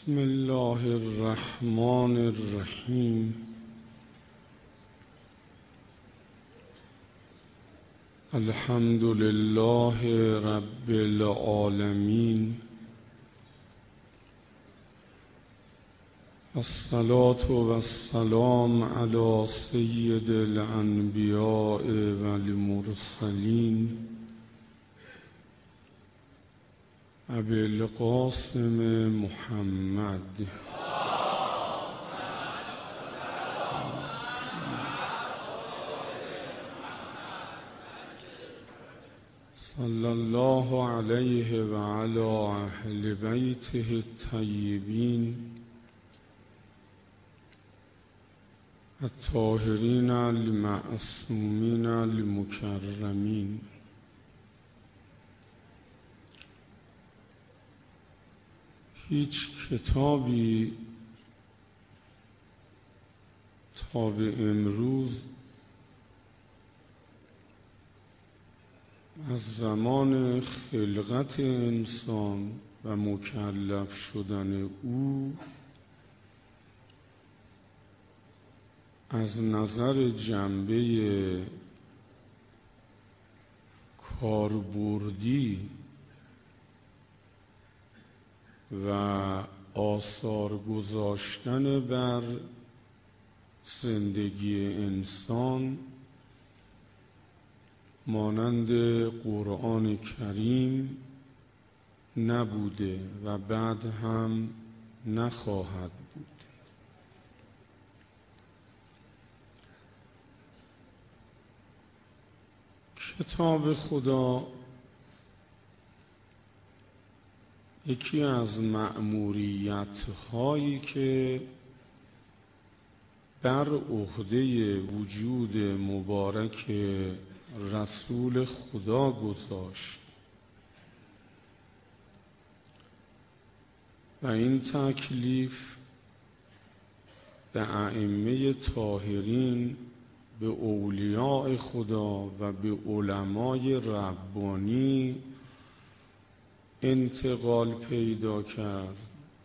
بسم الله الرحمن الرحیم. الحمد لله رب العالمین، الصلاة والسلام علی سید الانبیاء والمرسلین ابی القاسم محمد. صلی الله علیه و علی اهل بیته الطیبین الطاهرین المعصومین المکرمین. هیچ کتابی تا به امروز از زمان خلقت انسان و مکلف شدن او از نظر جنبه کاربردی و آثار گذاشتن بر زندگی انسان مانند قرآن کریم نبوده و بعد هم نخواهد بود. کتاب خدا یکی از مأموریت‌هایی که بر عهده وجود مبارک رسول خدا گذاشت و این تکلیف به ائمه طاهرین، به اولیاء خدا و به علمای ربانی انتقال پیدا کرد.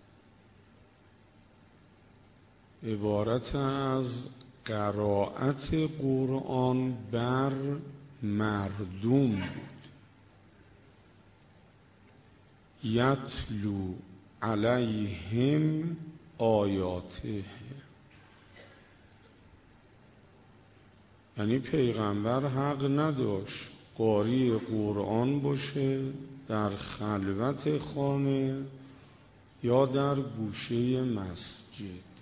عبارت از قرائت قرآن بر مردم بود. یتلو علیهم آیاته، یعنی پیغمبر حق نداشت قاری قرآن باشه در خلوت خانه یا در گوشه مسجد.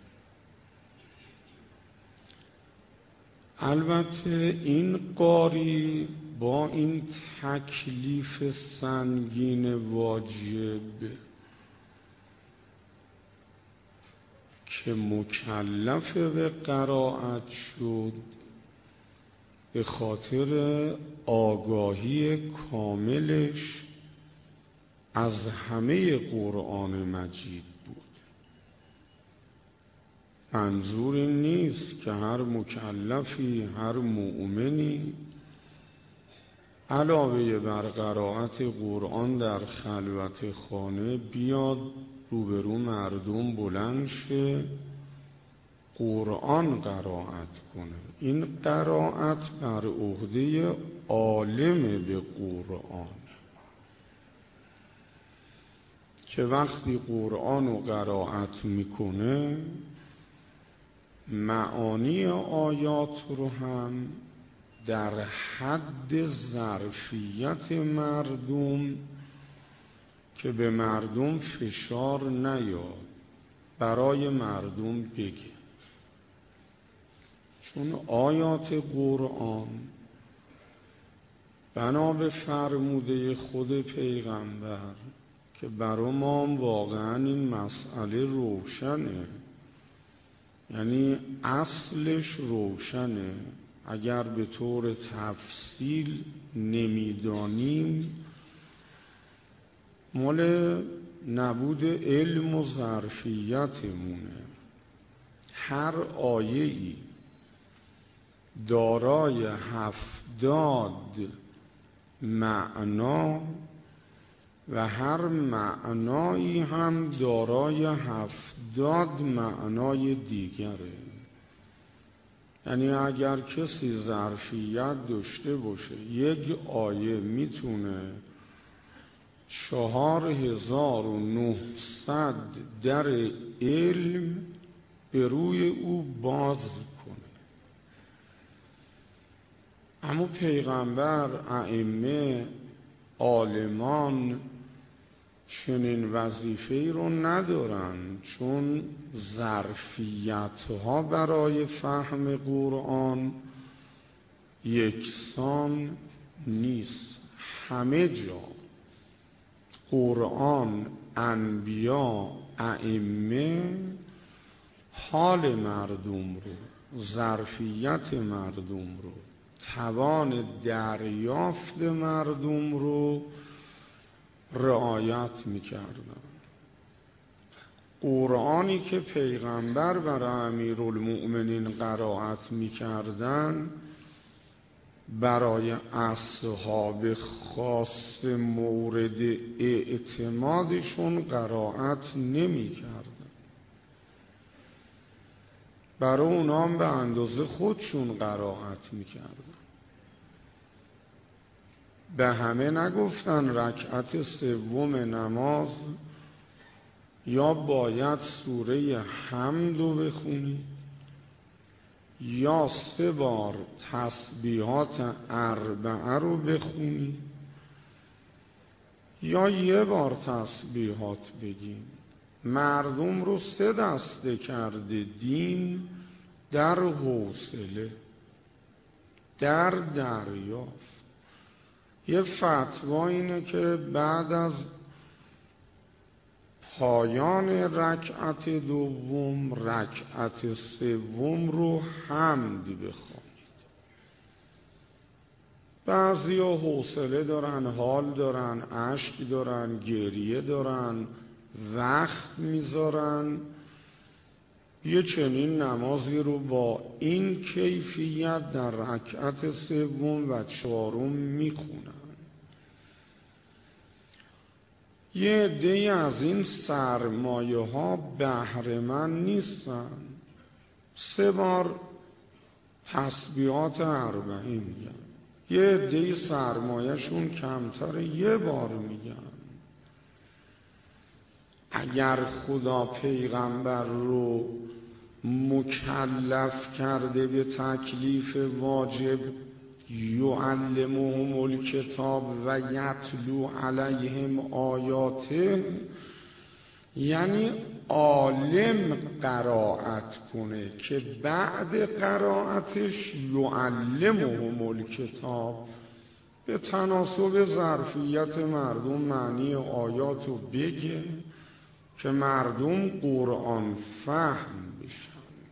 البته این قاری با این تکلیف سنگین واجب که مکلف به قرائت شد به خاطر آگاهی کاملش از همه قرآن مجید بود. منظور این نیست که هر مکلفی، هر مؤمنی علاوه بر قرائت قرآن در خلوت خانه بیاد روبرو مردم بلند شه قرآن قرائت کنه. این قرائت بر عهده عالم به قرآن که وقتی قرآن رو قرائت میکنه معانی آیات رو هم در حد ظرفیت مردم که به مردم فشار نیاد برای مردم بگه. چون آیات قرآن بنا به فرموده خود پیغمبر که برای ما واقعا این مسئله روشنه، یعنی اصلش روشنه، اگر به طور تفصیل نمیدانیم مال نبود علم و ظرفیتمونه. هر آیه‌ای دارای 70 معنا و هر معنایی هم دارای 70 معنای دیگره. یعنی اگر کسی ظرفیت داشته باشه یک آیه میتونه 4900 در علم به روی او باز کنه. اما پیغمبر، ائمه، عالمان چنین وظیفه‌ای رو ندارن، چون ظرفیت‌ها برای فهم قرآن یکسان نیست. همه جا قرآن، انبیا، ائمه حال مردم رو، ظرفیت مردم رو، توان دریافت مردم رو رعایت می‌کردن. قرآنی که پیغمبر برای امیرالمؤمنین قرائت می‌کردن برای اصحاب خاص مورد اعتمادشون قرائت نمی‌کردن. برای اونا هم به اندازه خودشون قرائت می‌کردن. به همه نگفتن رکعت سوم نماز یا باید سوره حمد رو بخونی یا 3 بار تسبیحات 4 رو بخونی یا 1 بار تسبیحات بگیم. مردم رو 3 دسته کرده دین، در حوصله، در دریافت. یه فتوا اینه که بعد از پایان رکعت دوم رکعت سوم رو حمد بخوانید. بعضیا حوصله دارن، حال دارن، اشک دارن، گریه دارن، وقت میذارن، یه چنین نمازی رو با این کیفیت در رکعت سوم و 4 میخونن. یه عده از این سرمایه ها بهره مند نیستن، 3 بار تسبیحات 40 میگن. یه عده سرمایه‌شون کمتر، 1 بار میگن. اگر خدا پیغمبر رو مکلف کرده به تکلیف واجب یعلمهم الکتاب و یتلو علیهم آیاته، یعنی عالم قرائت کنه که بعد قرائتش یعلمهم الکتاب به تناسب ظرفیت مردم معنی آیات رو بگه که مردم قرآن فهم بشن.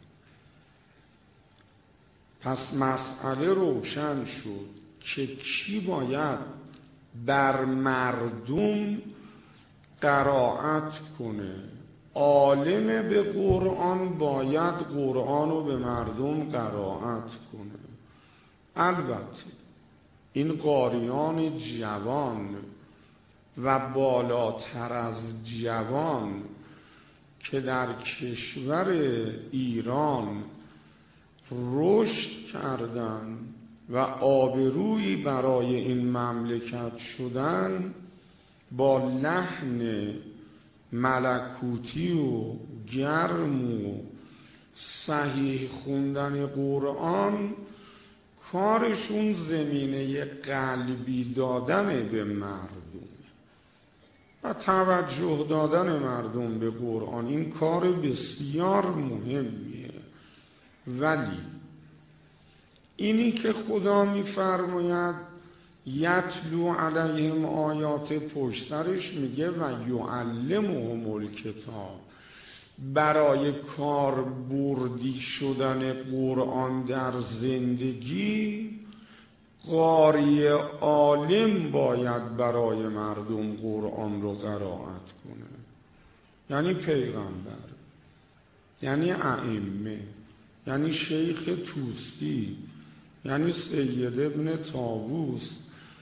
پس مسئله روشن شد که کی باید بر مردم قرائت کنه. عالم به قرآن باید قرآن رو به مردم قرائت کنه. البته این قاریان جوان و بالاتر از جوان که در کشور ایران رشد کردن و آبرویی برای این مملکت شدن، با لحن ملکوتی و گرم و صحیح خوندن قرآن کارشون زمینه قلبی دادن به مردم و توجه دادن مردم به قرآن. این کار بسیار مهمیه. ولی اینی که خدا میفرماید یتلو علیهم آیات، پشترش میگه و یعلمهم الکتاب، برای کاربردی شدن قرآن در زندگی قاری عالم باید برای مردم قرآن رو قرائت کنه. یعنی پیغمبر، یعنی ائمه، یعنی شیخ توسی، یعنی سید ابن طاووس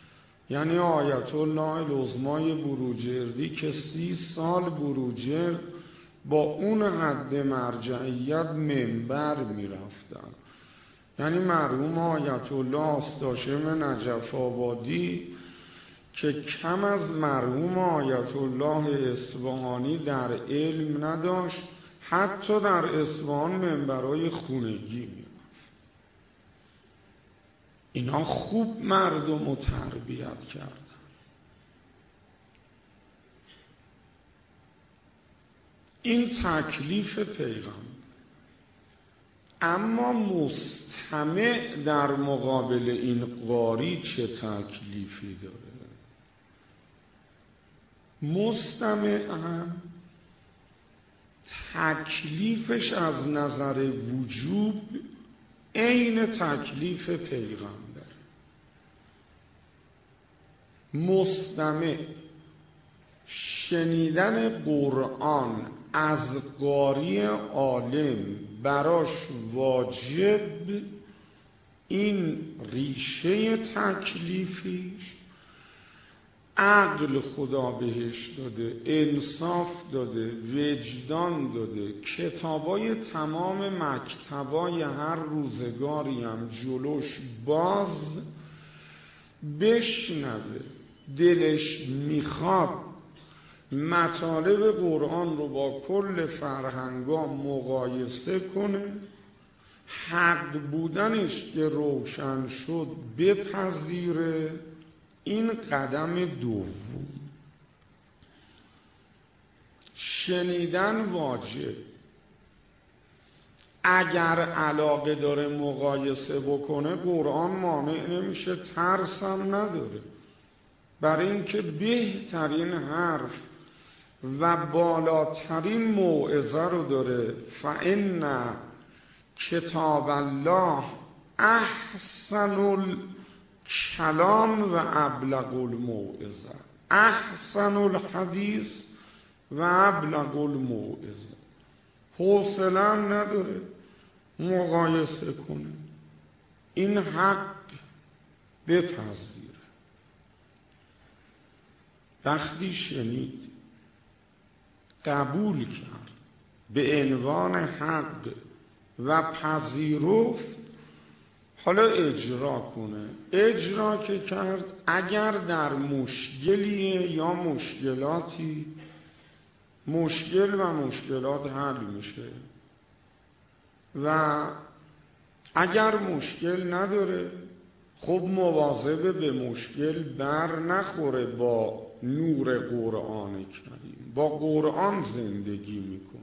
یعنی آیت الله العظمای بروجردی که 30 سال بروجرد با اون حد مرجعیت منبر میرفتن. یعنی مرحوم آیت الله آستاشم نجف آبادی که کم از مرحوم آیت الله اصفهانی در علم نداشت، حتی در اصفهان منبرهای خونگی میرفت. اینا خوب مردم رو تربیت کردن. این تکلیف پیغمبر. اما مستمع در مقابل این قاری چه تکلیفی داره؟ مستمع هم تکلیفش از نظر وجوب عین تکلیف پیغمبر. مستمع شنیدن قرآن از قاری عالم براش واجب، این ریشه تکلیفیش. عقل خدا بهش داده، انصاف داده، وجدان داده، کتابای تمام مکتبای هر روزگاری هم جلوش باز، بشنوه، دلش میخواد مطالب قرآن رو با کل فرهنگا مقایسه کنه، حق بودنش که روشن شد بپذیره. این قدم دوم. شنیدن واجب. اگر علاقه داره مقایسه بکنه قرآن مانع نمیشه، ترسم نداره، برای اینکه بهترین حرف و بالاترین موعظه رو داره. فإن کتاب الله احسن الکلام و ابلغ الموعظه. احسن الحدیث و ابلغ الموعظه. حوصله نداره مقایسه کنه، این حق بپذیره. وقتی شنید قبول کرد به عنوان حق و پذیرفت، حالا اجرا کنه. اجرا که کرد، اگر در مشکلیه یا مشکلاتی، مشکل و مشکلات حل میشه، و اگر مشکل نداره خب مواظب به مشکل بر نخوره، با نور قرآن کریم، با قرآن زندگی میکنه.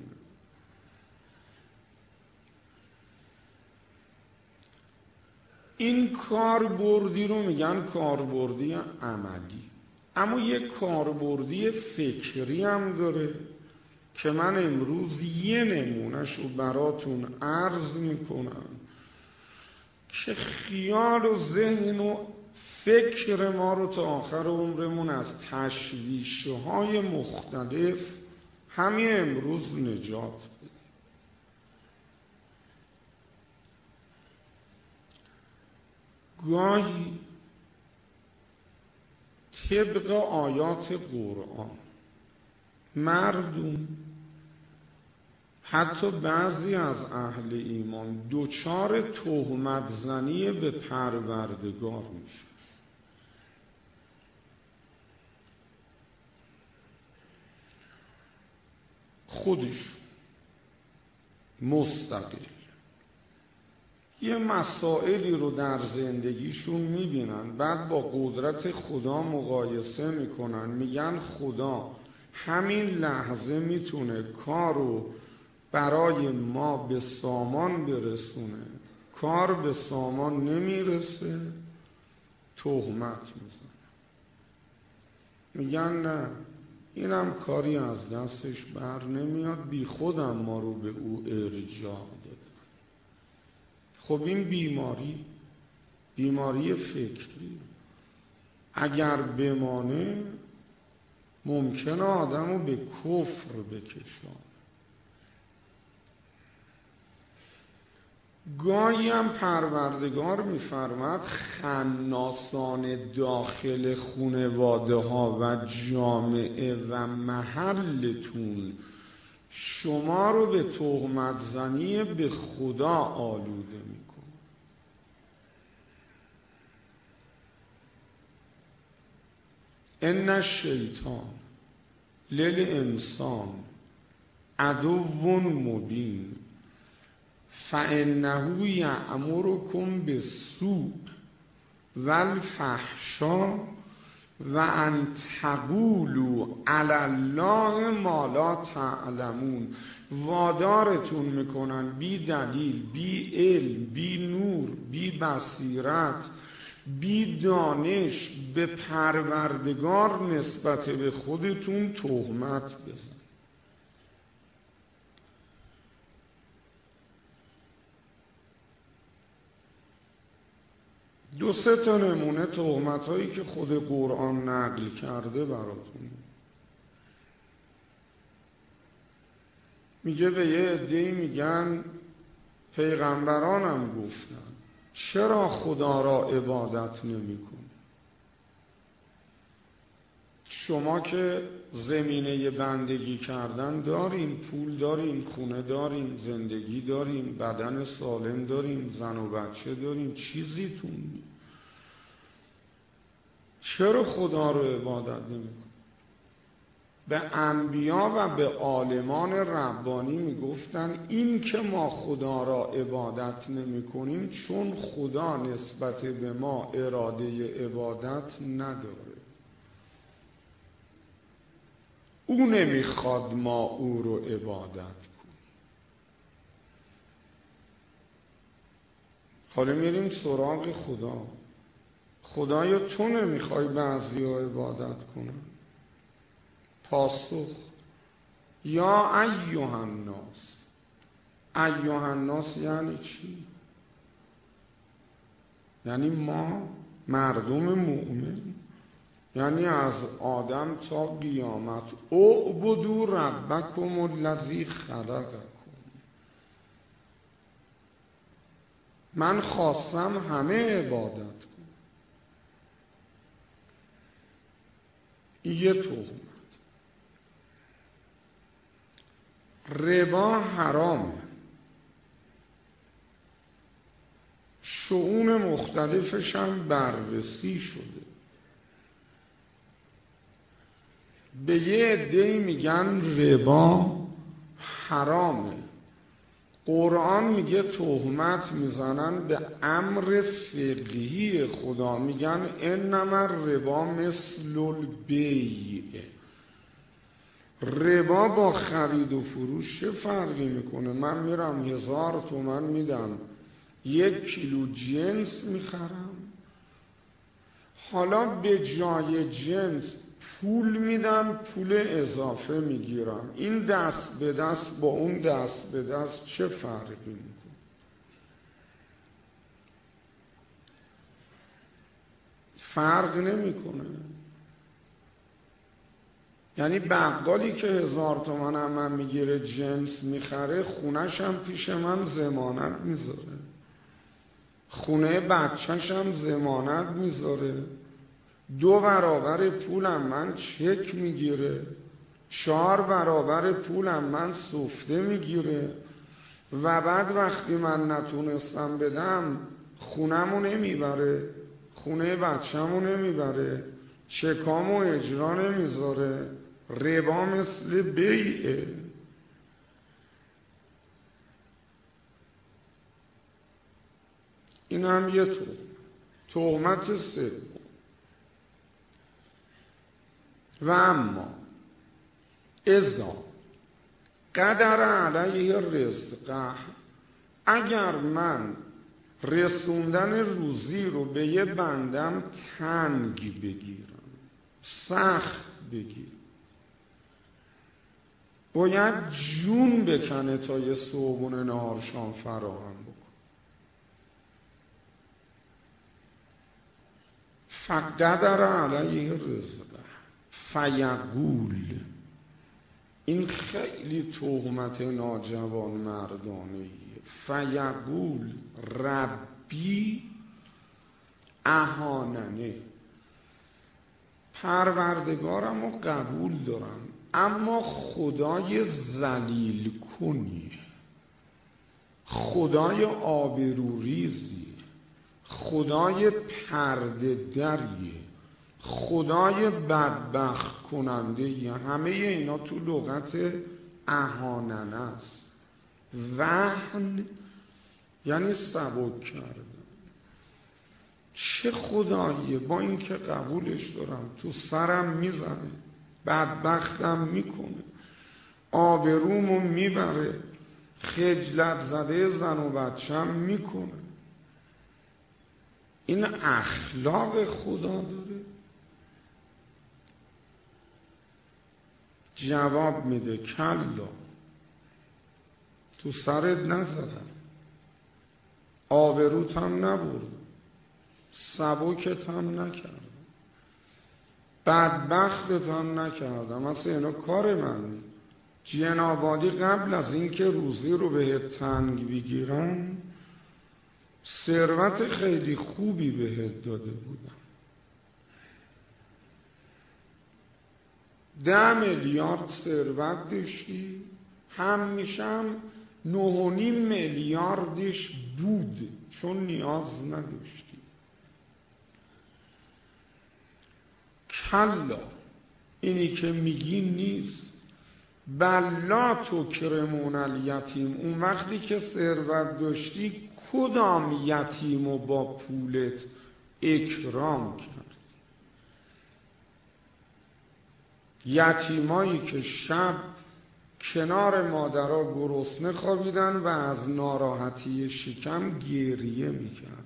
این کاربردی رو میگن کاربردی عملی. اما یک کاربردی فکری هم داره که من امروز یه نمونهش رو براتون عرض میکنم که خیال و ذهن و فکر ما رو تا آخر عمرمون از تشویش‌های مختلف همین امروز نجات بده. گاهی طبق آیات قرآن مردم، حتی بعضی از اهل ایمان، دچار تهمت زنی به پروردگار میشه. خودش مستقل یه مسائلی رو در زندگیشون میبینن، بعد با قدرت خدا مقایسه میکنن، میگن خدا همین لحظه میتونه کارو برای ما به سامان برسونه، کار به سامان نمیرسه، تهمت میزن. میگن نه، اینم کاری از دستش بر نمیاد، بی خودم ما رو به او ارجاع داده. خب این بیماری فکری اگر بمانه ممکنه آدم رو به کفر بکشان. گاهی هم پروردگار می‌فرماید خناسان داخل خانواده ها و جامعه و محلتون شما رو به تهمت زنی به خدا آلوده می‌کنه. ان الشیطان للانسان عدو مبین فانه یأمرکم بالسوء والفحشاء و ان تقولوا علی الله ما لا تعلمون. وادارتون میکنن بی دلیل، بی علم، بی نور، بی بصیرت، بی دانش به پروردگار نسبت به خودتون تهمت بزن. دو سه تا نمونه تهمت هایی که خود قرآن نقل کرده براتون. میگه به یه عده‌ای میگن پیغمبرانم گفتن چرا خدا را عبادت نمی کنی؟ شما که زمینه بندگی کردن دارین، پول دارین، خونه دارین، زندگی دارین، بدن سالم دارین، زن و بچه دارین، چیزیتون نی. چرا خدا رو عبادت نمی کنی؟ به انبیا و به عالمان ربانی میگفتن این که ما خدا را عبادت نمی کنیم چون خدا نسبت به ما اراده عبادت نداره. او نمیخواد ما او رو عبادت کنیم. حالا میریم سراغ خدا. خدایا تو نمیخوای بعضی ها عبادت کنن؟ پاسخ یا ایها الناس. ایها الناس یعنی چی؟ یعنی ما مردم مؤمن، یعنی از آدم تا قیامت اعبدوا ربکم الذی خلقکم. من خواستم همه عبادت کن. یه تهمت. ربا حرامه. شؤون مختلفش هم بررسی شده. به یه عده‌ای میگن ربا حرامه. قرآن میگه تهمت میزنن به امر فقهی خدا، میگن انما الربا مثل البیع. ربا با خرید و فروش چه فرقی میکنه؟ من میرم 1000 تومان میدم 1 کیلو جنس میخرم، حالا به جای جنس پول میدم، پول اضافه میگیرم. این دست به دست با اون دست به دست چه فرقی میکنه؟ فرق نمیکنه. یعنی بقالی که 1000 تومان هم من میگیره جنس میخره، خونش هم پیش من ضمانت میذاره، خونه بچهش هم ضمانت میذاره، 2 برابر پولم من چک میگیره، 4 برابر پولم من سفته میگیره و بعد وقتی من نتونستم بدم خونمو نمیبره، خونه بچه‌مو نمیبره، چکامو اجرا نمیذاره. ربا مثل بیعه. این هم یه تهمت سوم. و اما اذا قدر علیه رزقه، اگر من رسوندن روزی رو به یه بندم تنگ بگیرم، سخت بگیرم، باید جون بکنه تا یه صبحونه نهار شام فراهم بکن. فقدر علیه رزقه فیقول، این خیلی تهمت ناجوان مردانه‌ایه. فیقول ربی اهاننه، پروردگارم رو قبول دارم اما خدای ذلیل کنی، خدای آبروریزی، خدای پرده دریه، خدای بدبخت کننده. همه اینا تو لغت اهاننه است. وهن یعنی سبک کردن. چه خداییه با اینکه قبولش دارم تو سرم میزنه، بدبختم میکنه، آبرومو میبره، خجلت زده زن و بچم میکنه. این اخلاق خدا داره؟ جواب میده کلا، تو سرت نزدم، آبروت هم نبردم، سبکت هم نکردم، بدبختت هم نکردم. اصلا اینا کار من. جنابالی قبل از اینکه روزی رو بهت تنگ بگیرم ثروت خیلی خوبی بهت داده بودم. 10 میلیارد ثروت داشتی، همیشه هم 9.5 میلیاردش بود چون نیاز نداشتی. کلا، اینی که میگی نیست. بلا تکرمون الیتیم، اون وقتی که ثروت داشتی کدام یتیم و با پولت اکرام کرد؟ یتیمایی که شب کنار مادرها گرسنه خوابیدن و از ناراحتی شکم گریه میکردن.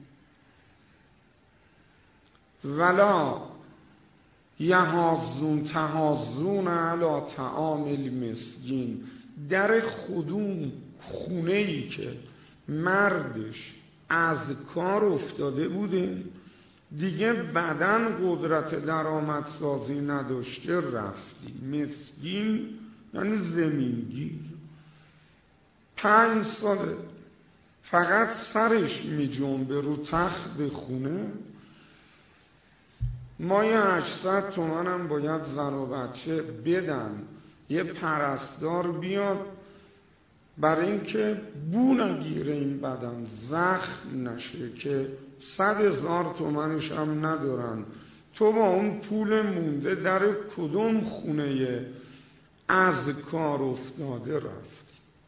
ولا یحاضون تحاضون علی طعام المسکین، در خودون خونه‌ای که مردش از کار افتاده بوده دیگه بدن قدرت درآمدسازی نداشته رفتی. مسکین یعنی زمینگیر. 5 ساله فقط سرش می جنبه رو تخت خونه. مایه 800 تومن هم باید زن و بچه بدن، یه پرستار بیاد برای اینکه بو نگیره این بدن، زخم نشه، که 100,000 تومنش هم ندارن. تو با اون پول مونده در کدوم خونه از کار افتاده رفت؟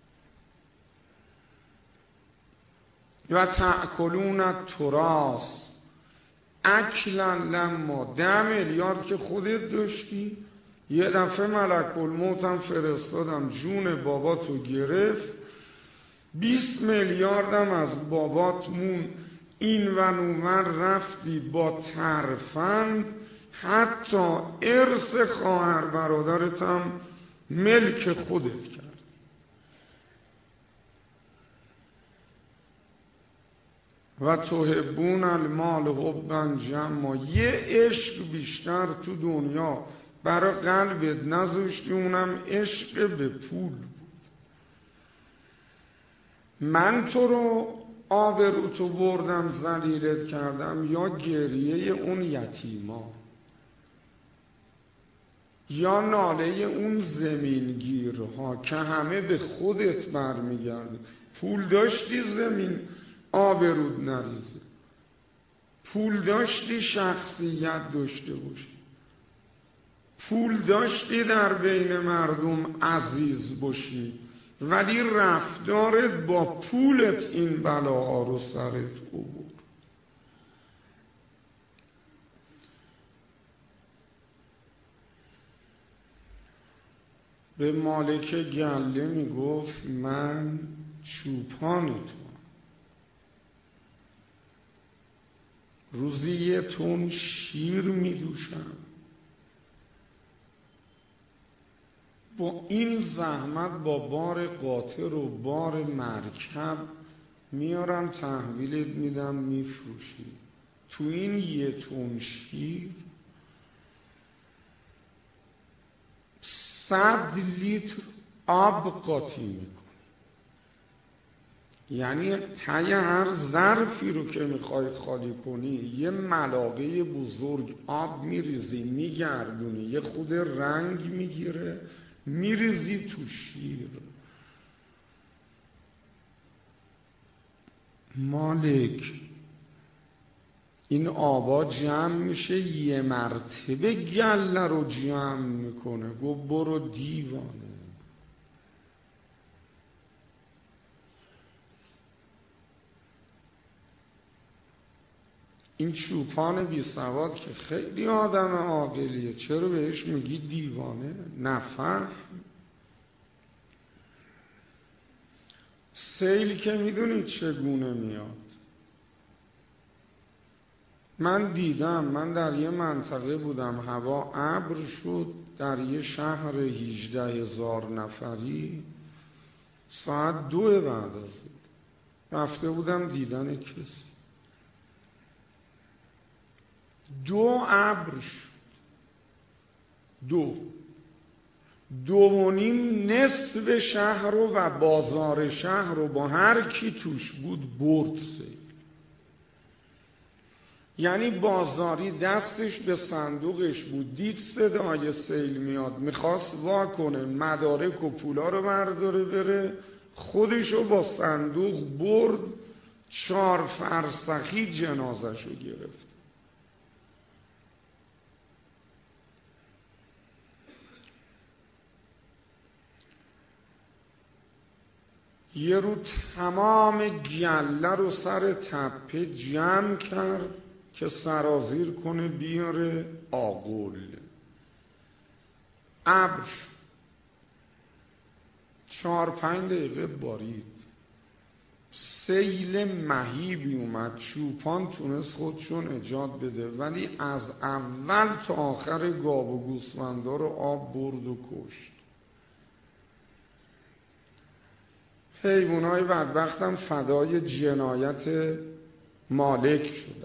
و تأکلون التراث اکلا لما، 10 میلیارد که خودت داشتی، یه دفعه ملک الموت هم فرستادم جون باباتو گرفت، 20 میلیاردم از بابات مون، این و اونور رفتی با ترفند، حتی ارث خواهر برادرت هم ملک خودت کرد. و تحبون المال حبا جما، یه عشق بیشتر تو دنیا برای قلبت نذاشتی، اونم عشق به پول بود. من تو رو آبروتو بردم ذلیلت کردم، یا گریه اون یتیما، یا ناله اون زمینگیرها که همه به خودت برمیگرده. پول داشتی زمین آبرود نریزه، پول داشتی شخصیت داشته باشی، پول داشتی در بین مردم عزیز باشی، ولی رفتارت با پولت این بلاها رو سرت آورد. به مالک گله میگفت من چوپان تو، روزی 1 تن شیر میدوشم، با این زحمت با بار قاطر و بار مرکب میارم تحویلت میدم میفروشی. تو این 1 تن شیر 100 لیتر آب قاطی میکنه. یعنی ته هر ظرفی رو که میخوای خالی کنی یه ملاقه بزرگ آب میریزی، میگردونی، یه خود رنگ میگیره، میریزی تو شیر. مالک این آبا جمع میشه، یه مرتبه گله رو جمع میکنه. گو برو دیوانه. این چوپان بی سواد که خیلی آدم عاقلیه، چرا بهش میگی دیوانه؟ نفهم. سیل که میدونید چگونه میاد. من دیدم، من در یه منطقه بودم هوا ابر شد در یه شهر 18,000 نفری، ساعت 2 بعد از ظهر رفته بودم دیدن کسی. 2 ابر شد، 2.5 نصف شهر رو و بازار شهر رو با هر کی توش بود برد سیل. یعنی بازاری دستش به صندوقش بود، دید صدای سیل میاد، میخواست وا کنه مدارک و پولا رو برداره بره، خودشو با صندوق برد 4 فرسخی جنازشو گرفت. یه رو تمام گله رو سر تپه جمع کرد که سرازیر کنه بیاره آغل. ابر 4-5 دقیقه بارید، سیل مهیبی اومد. چوپان تونست خودشون نجات بده، ولی از اول تا آخر گاو و گوسفندا رو آب برد و کشت. حیوانای بدبختم فدای جنایت مالک شدن.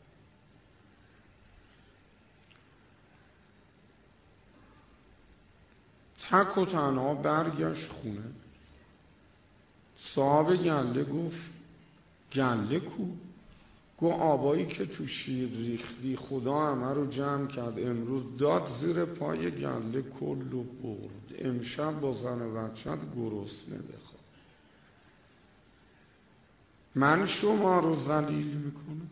تک و تنها برگشت خونه. صاحب گله گفت گله کو؟ گو آبایی که تو شیر ریختی خدا همه رو جمع کرد، امروز داد زیر پای گله کل و برد. امشب با زن و بچت گرسنه بخواب. من شما رو ذلیل میکنم؟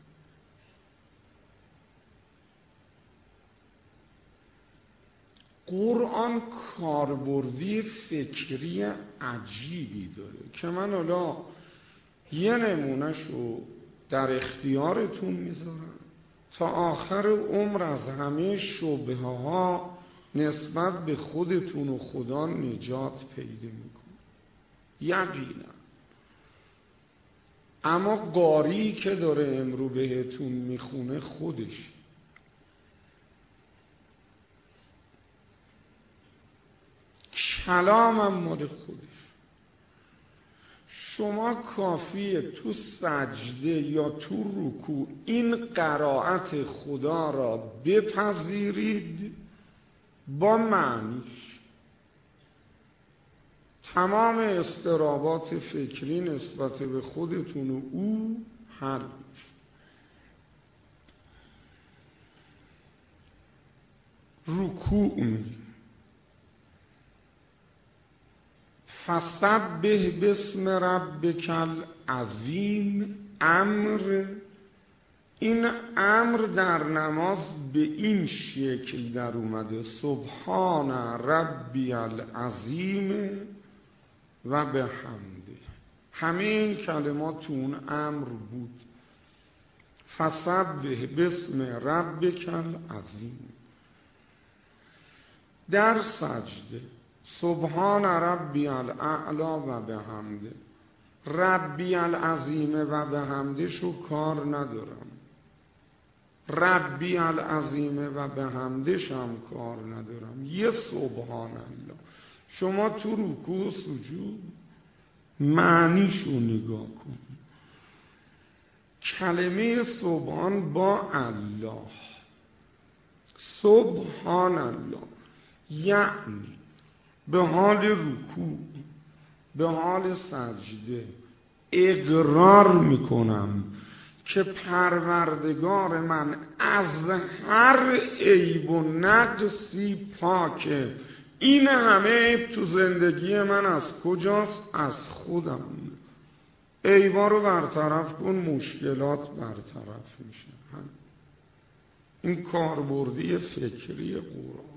قرآن کاربردی فکری عجیبی داره که من حالا یه نمونهشو در اختیارتون میذارم تا آخر عمر از همه شبهه ها نسبت به خودتون و خدا نجات پیدا میکنه یقینا. اما قاری که داره امرو بهتون میخونه خودش، کلامم مال خودش. شما کافیه تو سجده یا تو رکوع این قرائت خدا را بپذیرید با معنیش، تمام اضطرابات فکری نسبت به خودتون و او حل میشه. رکوع میگیم فسبح باسم ربک العظیم. امر، این امر در نماز به این شکل در اومده: سبحان ربی العظیم و به حمده. همه این کلمات تو اون امر بود. فسبح باسم ربک العظیم. در سجده سبحان ربی الاعلا و به حمده. ربی العظیم و به حمده شو کار ندارم، ربی العظیم و به حمدش هم کار ندارم. یه سبحان الله. شما تو رکوع و سجود معنیشو نگاه کن. کلمه سبحان با الله، سبحان الله، یعنی به حال رکوع، به حال سجده اقرار میکنم که پروردگار من از هر عیب و نقصی پاکه. این همه عیب تو زندگی من از کجاست؟ از خودم. عیبا رو برطرف کن، مشکلات برطرف میشه. این کاربردی فکری قرآن.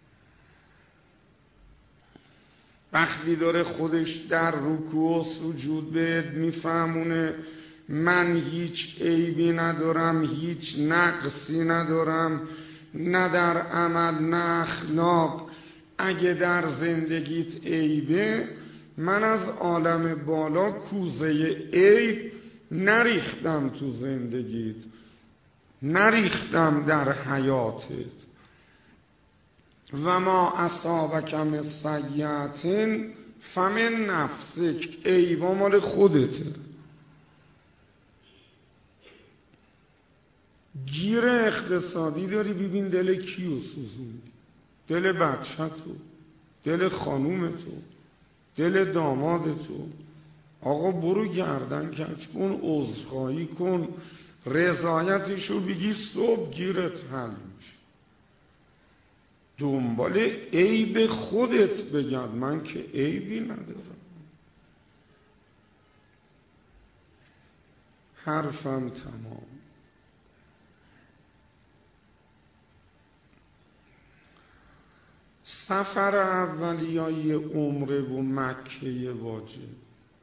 وقتی داره خودش در رکوع و سجود بهت میفهمونه من هیچ عیبی ندارم، هیچ نقصی ندارم، نه در عمل نه اخلاق. اگه در زندگیت عیبه، من از عالم بالا کوزه عیب نریختم تو زندگیت، نریختم در حیاتت. و ما اصابک من سیئة فمن نفسک، عیبا مال خودته. گیر اقتصادی داری، ببین دل کیو سوزوندی، دل بچه تو، دل خانوم تو، دل داماد تو. آقا برو گردن کج کن، عذرخواهی کن، رضایتشو بگی، صبح گیرت حل میشه. دنبال عیب خودت بگرد، من که عیبی ندارم. حرفم تمام. سفر اولیای عمره و مکه واجب،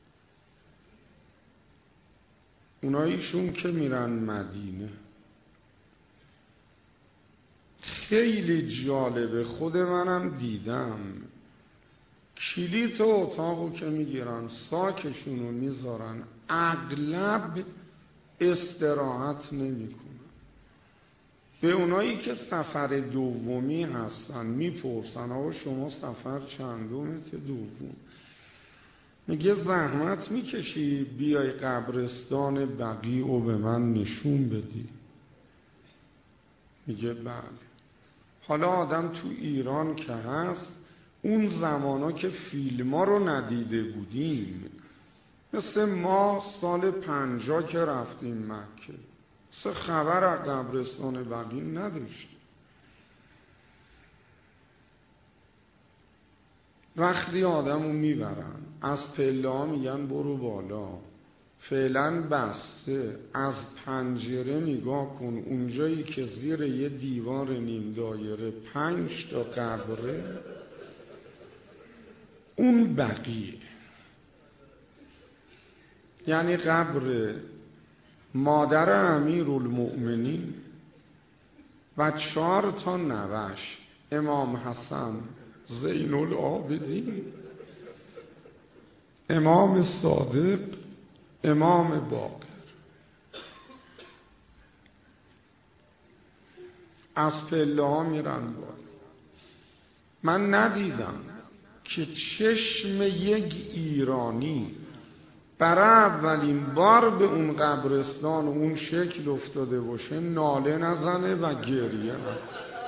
اوناییشون که میرن مدینه خیلی جالبه. خود منم دیدم، کلیت اتاقو که میگیرن ساکشونو میذارن، اغلب استراحت نمیکنن. به اونایی که سفر دومی هستن میپرسن آقا شما سفر چندمت؟ دوم. میگه زحمت میکشی بیای قبرستان بقیع و به من نشون بدی؟ میگه بله. حالا آدم تو ایران که هست، اون زمانا که فیلما رو ندیده بودیم، مثل ما سال 50 که رفتیم مکه، مثل خبر از قبرستان بقیع نداشتیم. وقتی آدمو میبرن از پله ها میگن برو بالا، فعلا بسته، از پنجره نگاه کن، اونجایی که زیر یه دیوار نیم دایره 5 تا قبره، اون بقیه. یعنی قبر مادر امیرالمؤمنین و 4 تا نوش، امام حسن زین العابدین، امام صادق، امام باقر. از پله ها میرن بالا. من ندیدم که چشم یک ایرانی برای اولین بار به اون قبرستان اون شکل افتاده باشه ناله نزنه و گریه نکنه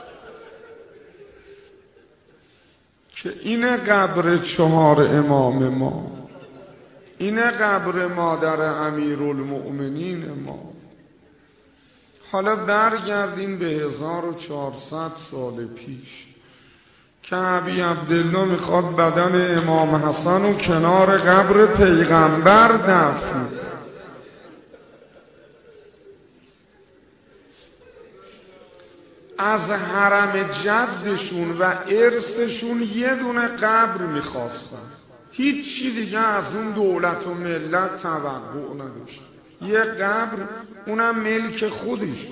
که این قبر 4 امام ما، این قبر مادر امیرالمؤمنین ما. حالا برگردیم به 1400 سال پیش که ابی عبدالله میخواد بدن امام حسن و کنار قبر پیغمبر دفن. از حرم جدشون و ارثشون یه دونه قبر میخواستن، هیچی دیگه از اون دولت و ملت توقع نداشت. یه قبر، اونم ملک خودشون،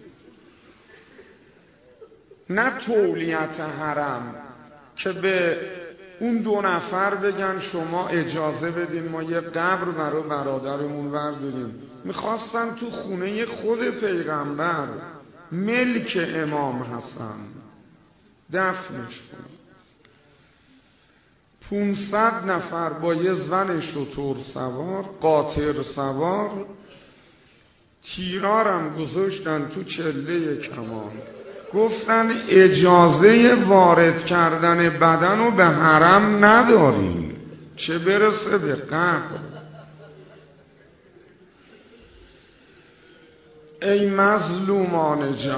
نه تولیت حرم که به اون 2 نفر بگن شما اجازه بدین ما یه قبر برای برادرمون برداریم. میخواستن تو خونه خود پیغمبر، ملک امام حسن، دفنش کنن. 500 نفر با یه زن شتر سوار، قاطر سوار، تیرارم گذاشتن تو چله کمان، گفتن اجازه وارد کردن بدن رو به حرم نداریم، چه برسه به قبر. ای مظلومان جهان،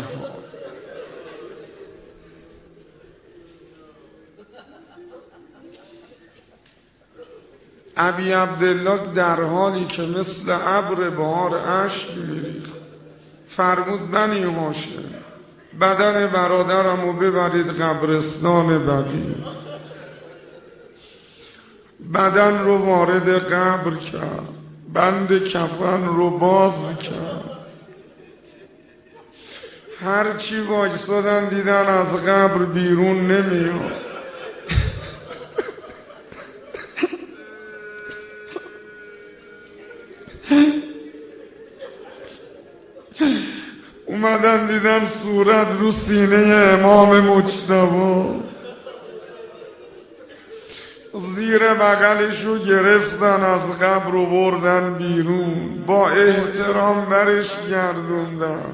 ابی عبدالله در حالی که مثل ابر بهار اشک میریخت فرمود بنی هاشم بدن برادرم رو ببرید قبرستان بقیع. بدن رو وارد قبر کرد، بند کفن رو باز کرد. هرچی وایسادن دیدن از قبر بیرون نمیاد. اومدن دیدن صورت رو سینه امام مجتبی، زیر بغلشو گرفتن از قبر و بردن بیرون، با احترام برش گردوندن.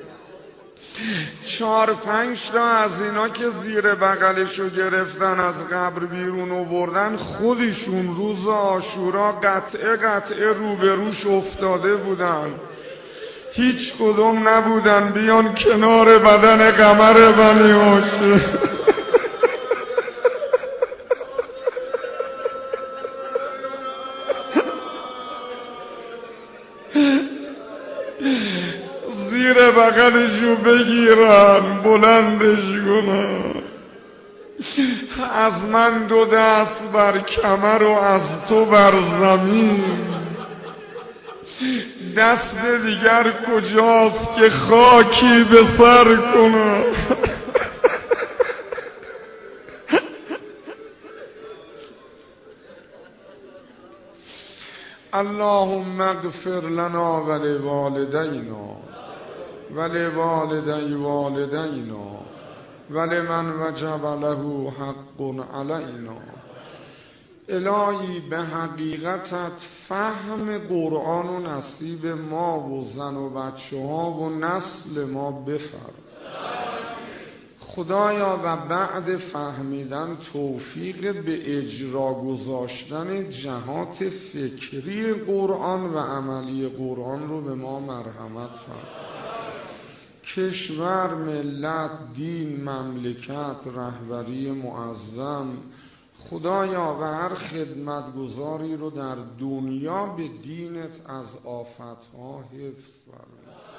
4-5 تا از اینا که زیر بغلشو گرفتن از قبر بیرون و بردن خودشون روز عاشورا قطعه روبروش افتاده بودن، هیچ کدوم نبودن بیان کنار بدن قمر بنی هاشم. زیر بغلشو بگیرن بلندش کنن، از من 2 دست بر کمر و از تو بر زمین، دست دیگر کجاست که خاکی به سر کنم. اللهم اغفر لنا ولوالدینا ولوالدی والدینا ولمن وجب له حق علینا. الهی به حقیقتت فهم قرآن و نصیب ما و زن و بچه ها و نسل ما بفرما. خدایا و بعد فهمیدن توفیق به اجرا گذاشتن جهات فکری قرآن و عملی قرآن رو به ما مرحمت فرما. کشور، ملت، دین، مملکت، رهبری معظم خدایا و هر خدمتگزاری رو در دنیا به دینت از آفتها حفظ فرما.